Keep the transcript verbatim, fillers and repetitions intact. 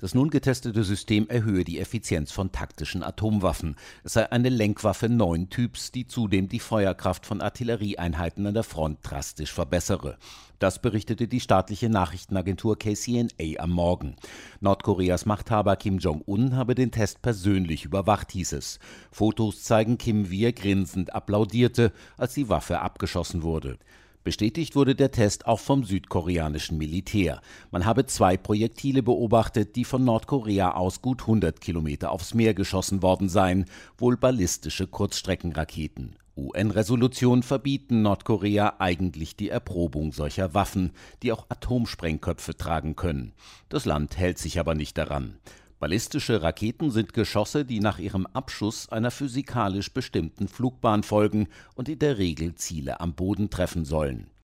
Das nun getestete System erhöhe die Effizienz von taktischen Atomwaffen. Es sei eine Lenkwaffe neuen Typs, die zudem die Feuerkraft von Artillerieeinheiten an der Front drastisch verbessere. Das berichtete die staatliche Nachrichtenagentur K C N A am Morgen. Nordkoreas Machthaber Kim Jong-un habe den Test persönlich überwacht, hieß es. Fotos zeigen Kim, wie er grinsend applaudierte, als die Waffe abgeschossen wurde. Bestätigt wurde der Test auch vom südkoreanischen Militär. Man habe zwei Projektile beobachtet, die von Nordkorea aus gut hundert Kilometer aufs Meer geschossen worden seien, wohl ballistische Kurzstreckenraketen. U N-Resolutionen verbieten Nordkorea eigentlich die Erprobung solcher Waffen, die auch Atomsprengköpfe tragen können. Das Land hält sich aber nicht daran. Ballistische Raketen sind Geschosse, die nach ihrem Abschuss einer physikalisch bestimmten Flugbahn folgen und in der Regel Ziele am Boden treffen sollen.